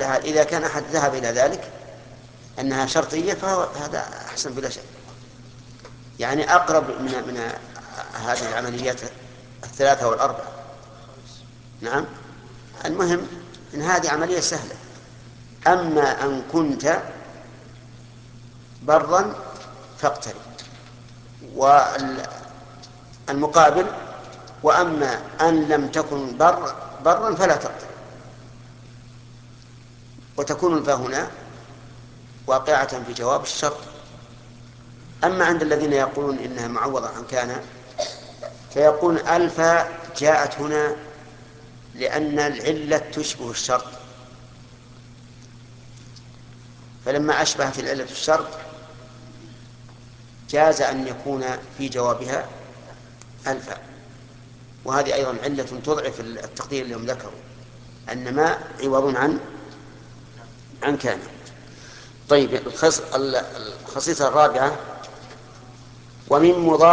كل حال إذا كان أحد ذهب إلى ذلك أنها شرطية فهذا أحسن بلا شك، يعني أقرب من هذه العمليات الثلاثة والأربعة. نعم. المهم إن هذه عملية سهلة. أما أن كنت برا فاقترب، والمقابل وأما أن لم تكن برا فلا تقترب. وتكون الفاء هنا واقعة في جواب الشرط. أما عند الذين يقولون إنها معوضة عن كان فيقول الفاء جاءت هنا لأن العلة تشبه الشرط، فلما أشبهت العلة الشرط جاز أن يكون في جوابها الفاء. وهذه أيضا علة تضعف التقدير الذي ذكروا أن ما عوض عن كان. طيب الخصيصة الرابعة ومن مضارع